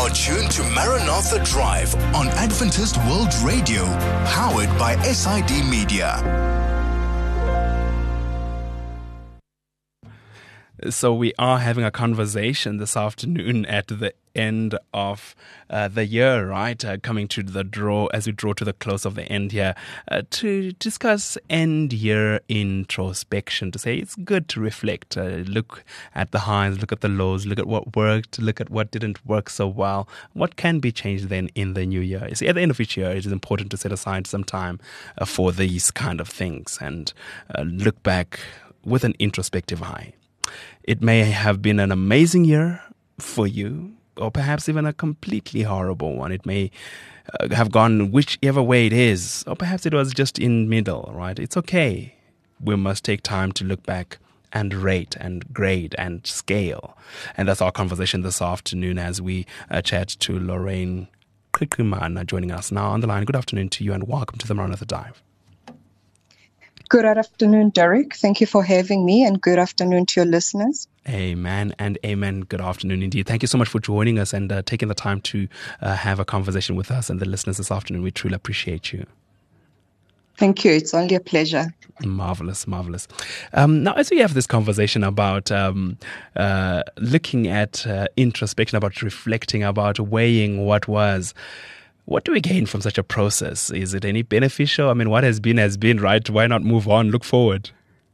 are tuned to Maranatha Drive on Adventist World Radio, powered by SID Media. So we are having a conversation this afternoon at the end of the year, right? Coming to the draw, as we draw to the close of the end here, to discuss end-year introspection, to say it's good to reflect, look at the highs, look at the lows, look at what worked, look at what didn't work so well, what can be changed then in the new year. You see, at the end of each year, it is important to set aside some time for these kind of things and look back with an introspective eye. It may have been an amazing year for you, or perhaps even a completely horrible one. It may have gone whichever way it is, or perhaps it was just in middle, right? It's okay. We must take time to look back and rate and grade and scale. And that's our conversation this afternoon as we chat to Lorraine Krikimana joining us now on the line. Good afternoon to you and welcome to the Maranatha Dive. Good afternoon, Derek. Thank you for having me, and good afternoon to your listeners. Amen and amen. Good afternoon indeed. Thank you so much for joining us and taking the time to have a conversation with us and the listeners this afternoon. We truly appreciate you. Thank you. It's only a pleasure. Marvelous, marvelous. Now, as we have this conversation about looking at introspection, about reflecting, about weighing what was, what do we gain from such a process? Is it any beneficial? I mean, what has been, right? Why not move on, look forward?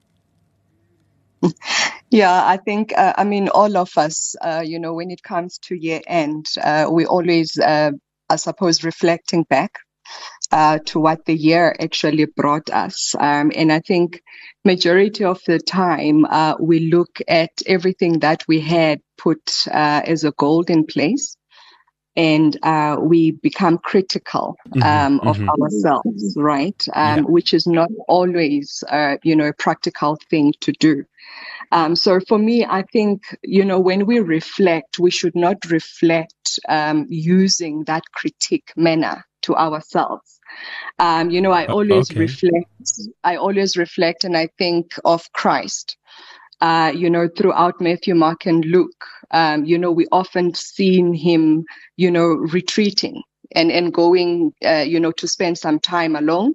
Yeah, I think, all of us, when it comes to year end, we always, I suppose, reflecting back to what the year actually brought us. And I think majority of the time, we look at everything that we had put as a goal in place. And we become critical of ourselves, right? Which is not always, a practical thing to do. So for me, I think, when we reflect, we should not reflect using that critique manner to ourselves. I always reflect and I think of Christ. Throughout Matthew, Mark, and Luke, we often seen him, retreating and going, to spend some time alone,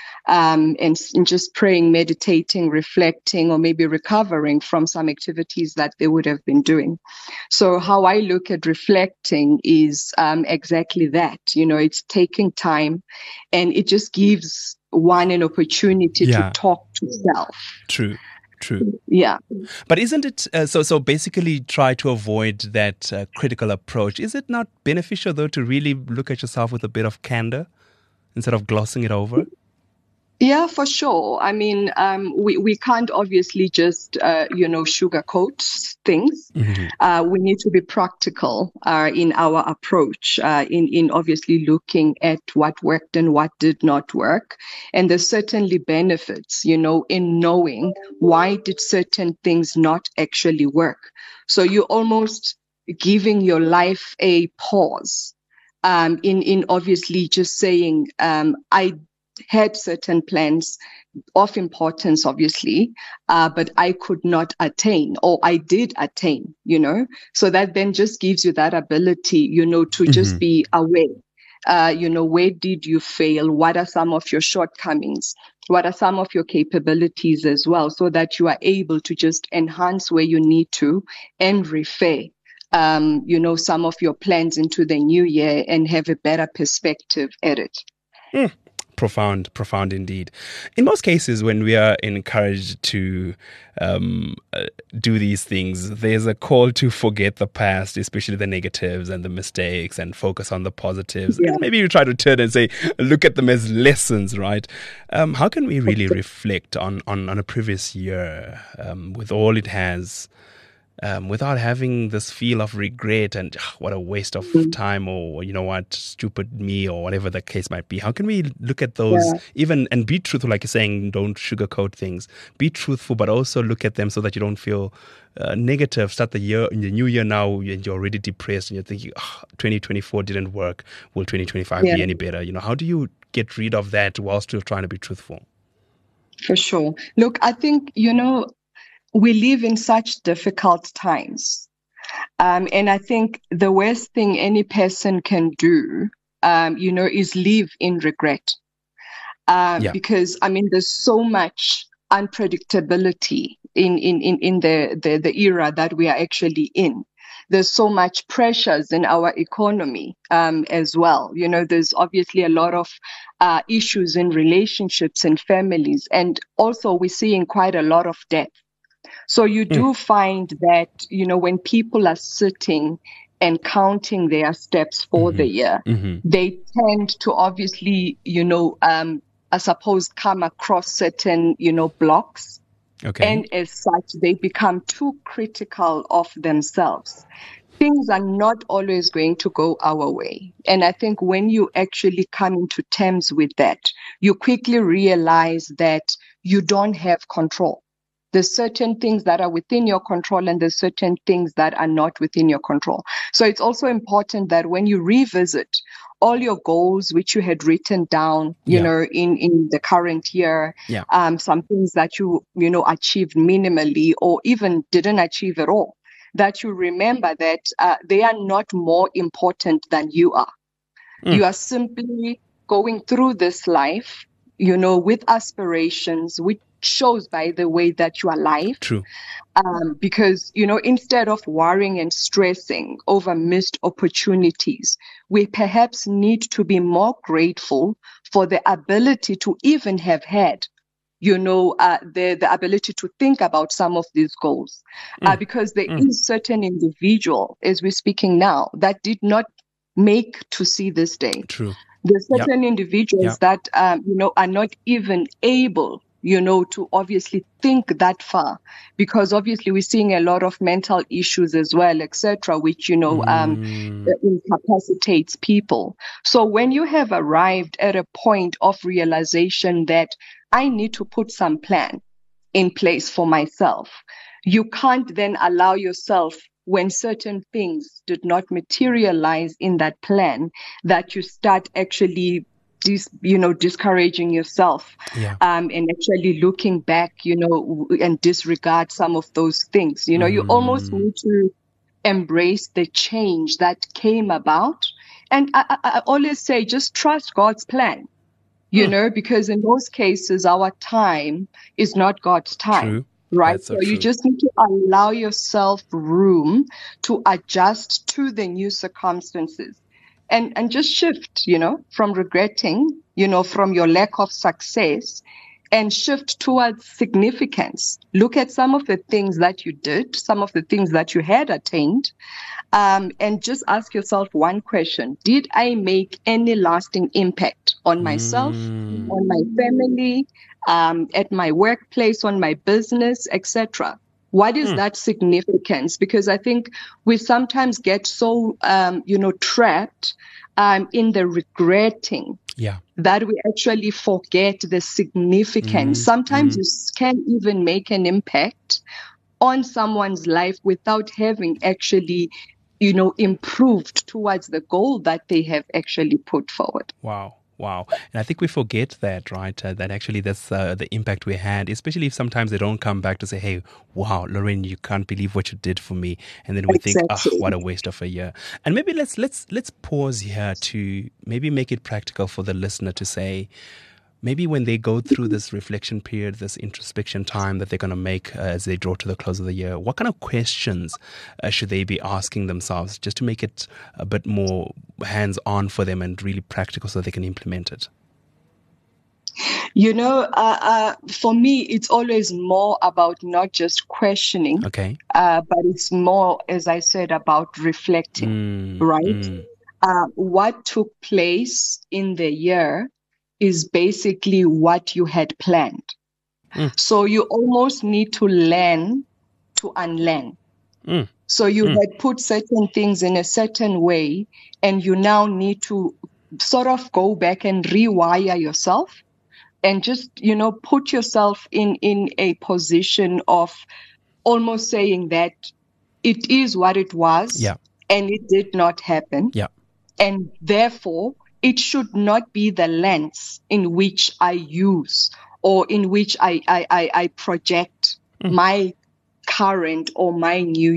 and just praying, meditating, reflecting, or maybe recovering from some activities that they would have been doing. So how I look at reflecting is exactly that. It's taking time, and it just gives one an opportunity to talk to self. True. Yeah. But isn't it, so basically try to avoid that critical approach. Is it not beneficial, though, to really look at yourself with a bit of candor instead of glossing it over? Yeah, for sure. I mean, we can't obviously just, sugarcoat things. Mm-hmm. We need to be practical in our approach, in obviously looking at what worked and what did not work. And there's certainly benefits, in knowing why did certain things not actually work. So you're almost giving your life a pause, in obviously just saying, I had certain plans of importance, obviously, but I could not attain, or I did attain, so that then just gives you that ability, to just be aware, where did you fail? What are some of your shortcomings? What are some of your capabilities as well, so that you are able to just enhance where you need to and refer, some of your plans into the new year and have a better perspective at it. Mm. Profound indeed. In most cases, when we are encouraged to do these things, there's a call to forget the past, especially the negatives and the mistakes, and focus on the positives. Yeah. Maybe you try to turn and say, look at them as lessons, right? How can we really reflect on a previous year with all it has, without having this feel of regret and what a waste of time, or stupid me, or whatever the case might be? How can we look at those even and be truthful, like you're saying, don't sugarcoat things, be truthful, but also look at them so that you don't feel negative, start the year in the new year now and you're already depressed and you're thinking 2024 didn't work, will 2025 be any better? How do you get rid of that while still trying to be truthful? For sure. Look, I think we live in such difficult times. And I think the worst thing any person can do, is live in regret. Because, I mean, there's so much unpredictability in the era that we are actually in. There's so much pressures in our economy as well. There's obviously a lot of issues in relationships and families. And also we're seeing quite a lot of death. So you do find that, when people are sitting and counting their steps for the year, they tend to obviously, I suppose, come across certain, blocks. Okay. And as such, they become too critical of themselves. Things are not always going to go our way. And I think when you actually come into terms with that, you quickly realize that you don't have control. There's certain things that are within your control and there's certain things that are not within your control. So it's also important that when you revisit all your goals, which you had written down, in the current year, some things that you achieved minimally or even didn't achieve at all, that you remember that they are not more important than you are. You are simply going through this life, with aspirations, which shows by the way that you are alive. True. Because, instead of worrying and stressing over missed opportunities, we perhaps need to be more grateful for the ability to even have had, the ability to think about some of these goals. Because there is certain individual, as we're speaking now, that did not make to see this day. True. There's certain individuals that, are not even able to obviously think that far, because obviously we're seeing a lot of mental issues as well, etc., which, incapacitates people. So when you have arrived at a point of realization that I need to put some plan in place for myself, you can't then allow yourself, when certain things did not materialize in that plan, that you start actually discouraging yourself, and actually looking back, and disregard some of those things. You almost need to embrace the change that came about. And I always say, just trust God's plan, because in most cases, our time is not God's time. True. Right. So you just need to allow yourself room to adjust to the new circumstances. And just shift, from regretting, from your lack of success, and shift towards significance. Look at some of the things that you did, some of the things that you had attained, and just ask yourself one question. Did I make any lasting impact on myself, on my family, at my workplace, on my business, etc.? What is that significance? Because I think we sometimes get so, trapped in the regretting that we actually forget the significance. Sometimes you can even make an impact on someone's life without having actually, improved towards the goal that they have actually put forward. Wow. And I think we forget that, right? That actually that's the impact we had, especially if sometimes they don't come back to say, hey, wow, Lorraine, you can't believe what you did for me. And then we think, what a waste of a year. And maybe let's pause here to maybe make it practical for the listener to say, maybe when they go through this reflection period, this introspection time that they're going to make as they draw to the close of the year, what kind of questions should they be asking themselves just to make it a bit more hands-on for them and really practical so they can implement it? For me, it's always more about not just questioning, but it's more, as I said, about reflecting, right? What took place in the year is basically what you had planned. So you almost need to learn to unlearn. So you had put certain things in a certain way, and you now need to sort of go back and rewire yourself and just, put yourself in a position of almost saying that it is what it was and it did not happen. And therefore, it should not be the lens in which I use or in which I project my current or my new year.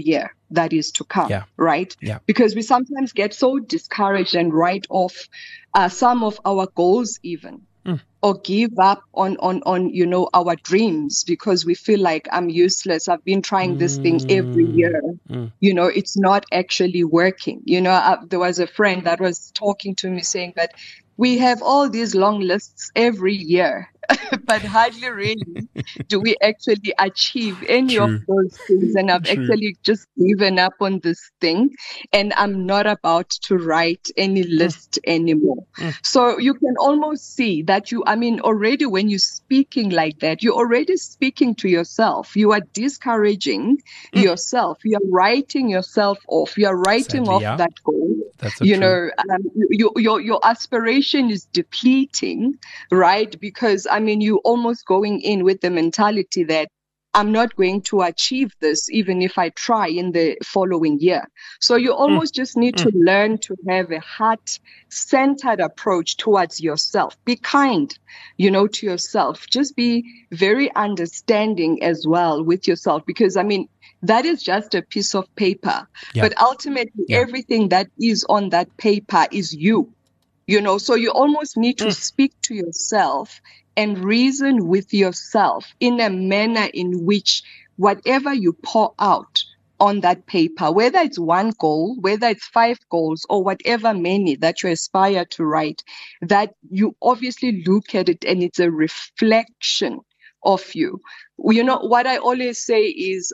that is to come, right? Yeah. Because we sometimes get so discouraged and write off some of our goals even. Or give up on our dreams because we feel like I'm useless. I've been trying this thing every year. It's not actually working. There was a friend that was talking to me saying that we have all these long lists every year, but hardly really do we actually achieve any of those things. And I've actually just given up on this thing, and I'm not about to write any list anymore. So you can almost see that already when you're speaking like that, you're already speaking to yourself. You are discouraging yourself. You are writing yourself off. You are writing off that goal. That's so true. Your aspiration is depleting, right? Because you're almost going in with the mentality that I'm not going to achieve this even if I try in the following year. So you almost just need to learn to have a heart-centered approach towards yourself. Be kind, to yourself. Just be very understanding as well with yourself, because that is just a piece of paper. But ultimately, everything that is on that paper is you. So you almost need to speak to yourself and reason with yourself in a manner in which whatever you pour out on that paper, whether it's one goal, whether it's 5 goals, or whatever many that you aspire to write, that you obviously look at it and it's a reflection of you. What I always say is,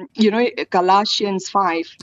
Galatians 5.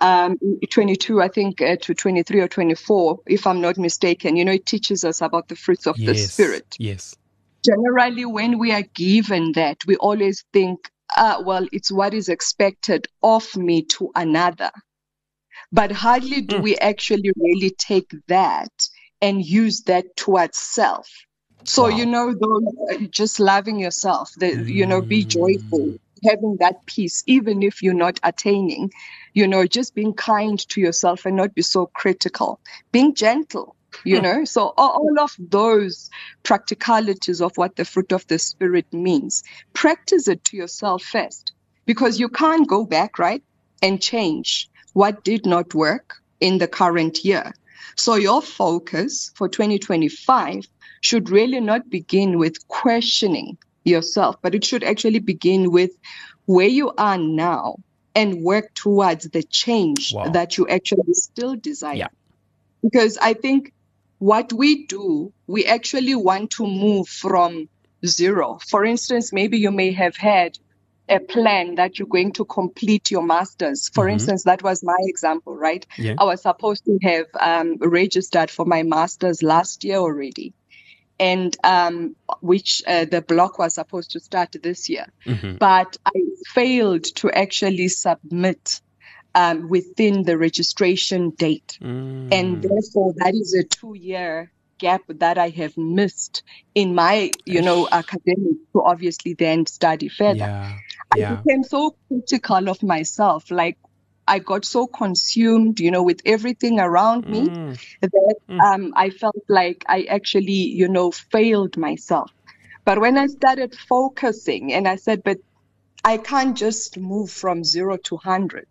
22, I think, to 23 or 24, if I'm not mistaken, it teaches us about the fruits of the Spirit. Yes. Generally, when we are given that, we always think, it's what is expected of me to another. But hardly do we actually really take that and use that towards self. So, those, just loving yourself, be joyful, having that peace, even if you're not attaining, just being kind to yourself and not be so critical, being gentle, So all of those practicalities of what the fruit of the Spirit means, practice it to yourself first, because you can't go back, right, and change what did not work in the current year. So your focus for 2025 should really not begin with questioning yourself, but it should actually begin with where you are now and work towards the change that you actually still desire. Because I think what we do, we actually want to move from zero. For instance, maybe you may have had a plan that you're going to complete your master's. For instance, that was my example, right? I was supposed to have registered for my master's last year already, and which the block was supposed to start this year. But I failed to actually submit within the registration date. And therefore, that is a 2-year gap that I have missed in my, academic to obviously then study further. I became so critical of myself, like I got so consumed, with everything around me that I felt like I actually, failed myself. But when I started focusing and I said, but I can't just move from 0 to 100,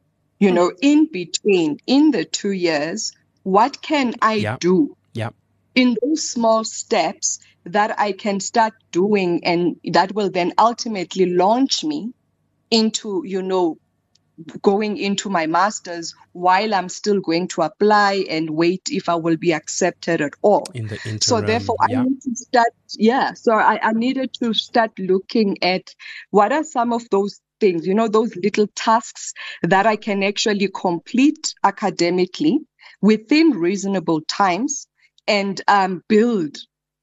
in between, in the 2 years, what can I do in those small steps that I can start doing, and that will then ultimately launch me into, going into my master's while I'm still going to apply and wait if I will be accepted at all. In the interim, so therefore, I need to start, so I needed to start looking at what are some of those things, those little tasks that I can actually complete academically within reasonable times and build,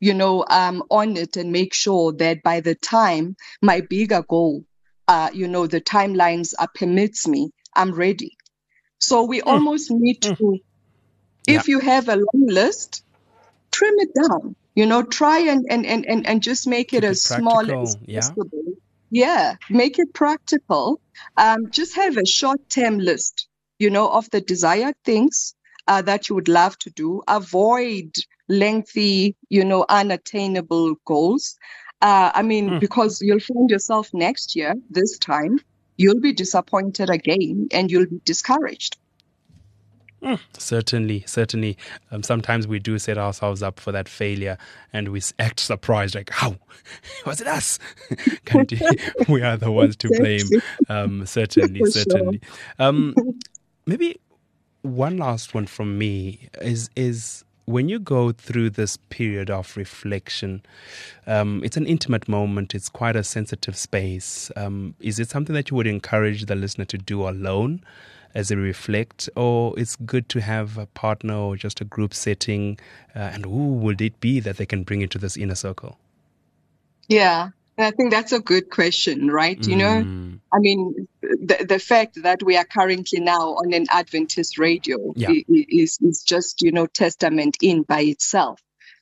on it and make sure that by the time my bigger goal, the timelines permits me, I'm ready. So we almost need to, if you have a long list, trim it down, try and just make it as small as possible. Make it practical. Just have a short-term list, of the desired things that you would love to do. Avoid lengthy, unattainable goals. Because you'll find yourself next year, this time, you'll be disappointed again and you'll be discouraged. Certainly. Sometimes we do set ourselves up for that failure and we act surprised, like, how? Was it us? We are the ones to blame. Certainly. Maybe one last one from me is when you go through this period of reflection, it's an intimate moment. It's quite a sensitive space. Is it something that you would encourage the listener to do alone as they reflect, or it's good to have a partner or just a group setting? And who would it be that they can bring into this inner circle? Yeah, I think that's a good question, right? You know, I mean, the fact that we are currently now on an Adventist radio is just, you know, testament in by itself.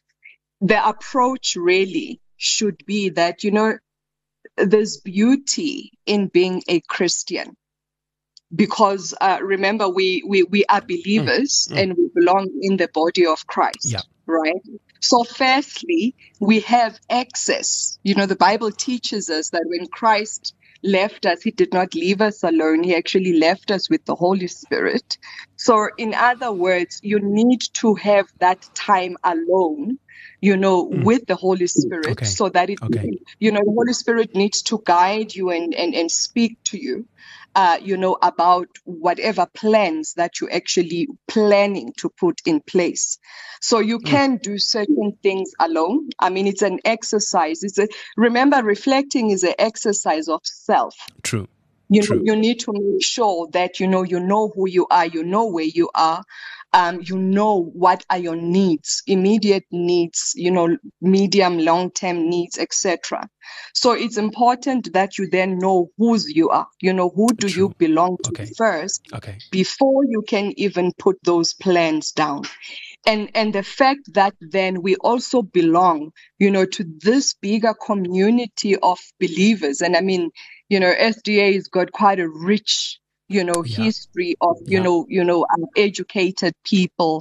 The approach really should be that, you know, there's beauty in being a Christian. Because remember, we are believers and we belong in the body of Christ, right? So firstly, we have access. You know, the Bible teaches us that when Christ left us, he did not leave us alone. He actually left us with the Holy Spirit. So in other words, you need to have that time alone, you know, with the Holy Spirit so that you know, the Holy Spirit needs to guide you and speak to you. You know, about whatever plans that you're actually planning to put in place. So you can do certain things alone. I mean, it's an exercise. Remember, reflecting is an exercise of self. True. You know, you need to make sure that, you know who you are, you know where you are, you know what are your needs, immediate needs, you know, medium, long-term needs, etc. So it's important that you then know whose you are, you know, who do you belong to first before you can even put those plans down. And the fact that then we also belong, you know, to this bigger community of believers. And I mean, you know, SDA has got quite a rich, you know, history of, you know, educated people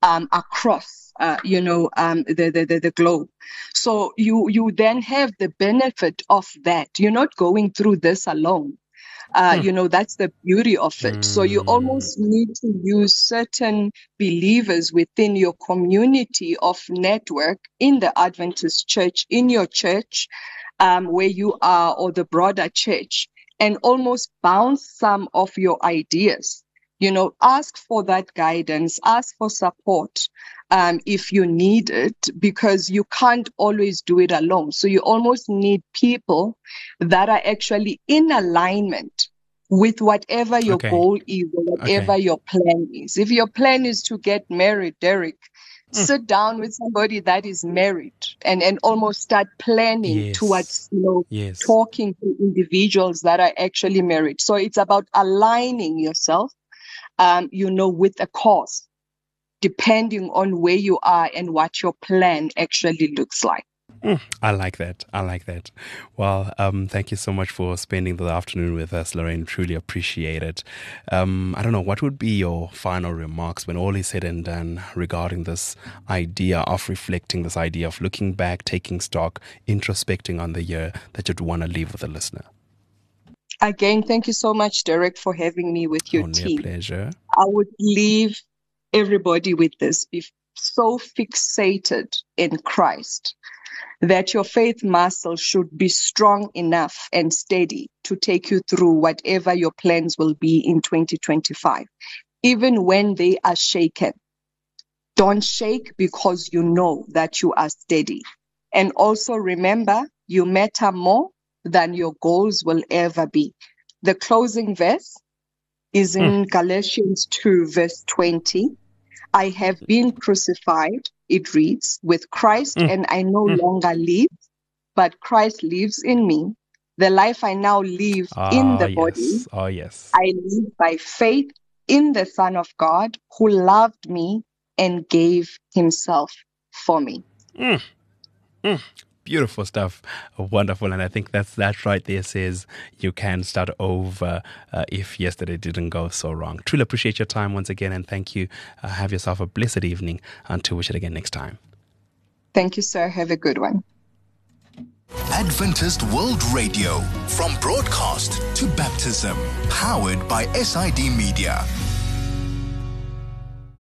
across, you know, the globe. So you then have the benefit of that. You're not going through this alone. You know, that's the beauty of it. So you almost need to use certain believers within your community of network in the Adventist church, in your church, where you are, or the broader church, and almost bounce some of your ideas. You know, ask for that guidance, ask for support if you need it, because you can't always do it alone. So you almost need people that are actually in alignment with whatever your goal is or whatever your plan is. If your plan is to get married, Derek, sit down with somebody that is married and almost start planning towards, you know, talking to individuals that are actually married. So it's about aligning yourself, you know, with a cause, depending on where you are and what your plan actually looks like. I like that. Well, thank you so much for spending the afternoon with us, Lorraine. Truly appreciate it. I don't know, what would be your final remarks when all is said and done regarding this idea of reflecting, this idea of looking back, taking stock, introspecting on the year that you'd want to leave with the listener? Again, thank you so much, Derek, for having me with your team. A pleasure. I would leave everybody with this. Be so fixated in Christ that your faith muscle should be strong enough and steady to take you through whatever your plans will be in 2025. Even when they are shaken, don't shake, because you know that you are steady. And also remember, you matter more than your goals will ever be. The closing verse is in Galatians 2, verse 20. I have been crucified, it reads, with Christ, and I no longer live, but Christ lives in me. The life I now live in the body, I live by faith in the Son of God, who loved me and gave himself for me. Beautiful stuff. Wonderful. And I think that right there says you can start over if yesterday didn't go so wrong. Truly appreciate your time once again, and thank you. Have yourself a blessed evening until we chat again next time. Thank you, sir. Have a good one. Adventist World Radio, from broadcast to baptism, powered by SID Media.